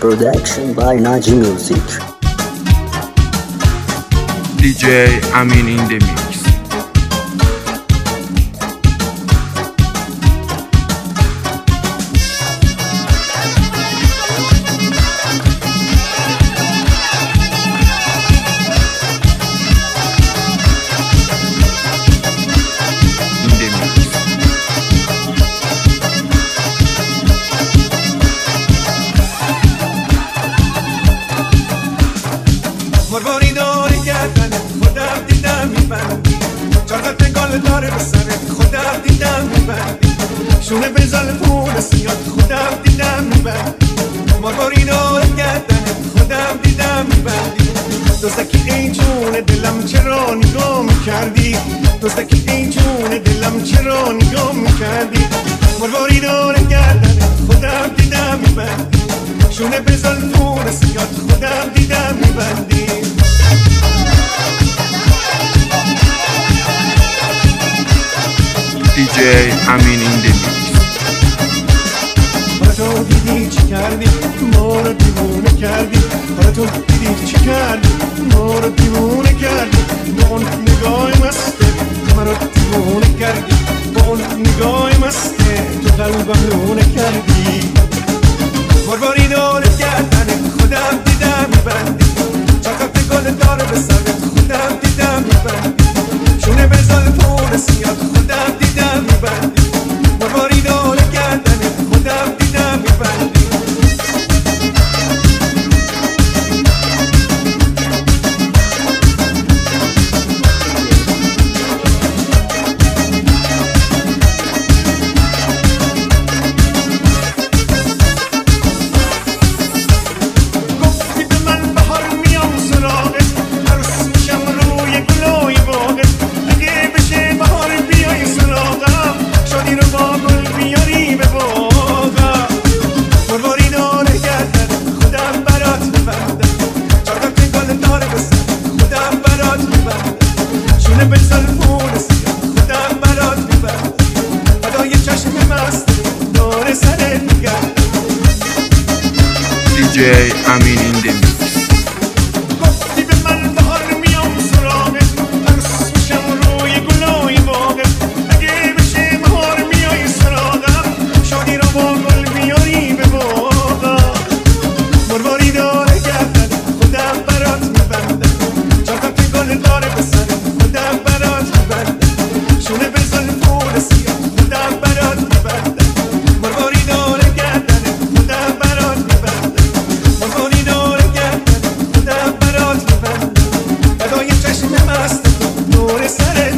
Production by Naji Music. DJ Amin in the mix. مرواری داره گردنت خودم دیدم میبندی جاغت گل داره به سرت خودم دیدم میبندی شونه بزن پول سیاد خودم دیدم میبندی مرواری داره گردنت خودم دیدم میبندی دوستکی این جون دلم چرا نگاه میکردی دوستکی این جون دلم چرا نگاه میکردی مرواری داره گردنت خودم دیدم میبندی شونه بزن پول سیاد خودم دیدم میبندی DJ Amin in the mix. حالا تو دیدی چی کردی ما رو دیوونه کردی حالا تو دیدی چی کردی ما رو دیوونه کردی با اون نگاه مسته من رو دیوونه کردی با اون نگاه مسته تو قلبم لونه کردی مرواری داره گردنه خودم دیدم میبندی چقدر گل داره به سرت خودم دیدم میبندی شونه بزن پول سیاد خودم دیدم میبندی مرواری داره گردنه خودم دیدم میبندی DJ Amin in the mix. گفتی به من بهار میام سراغت عروس میشم روی گلای باغت اگه بشه بهار میای سراغم شادی رو با گل بیاری به باغم مرواری داره گردن خودم برات میبندم چقدر گل داره به سرت خودم برات میبندم شونه بزن پول سیاه خودم برات میبندم مرواری داره گردن خودم برات میبندم مرواری داره گردن خودم برات میبندم فدای چشم مست تو نور سرت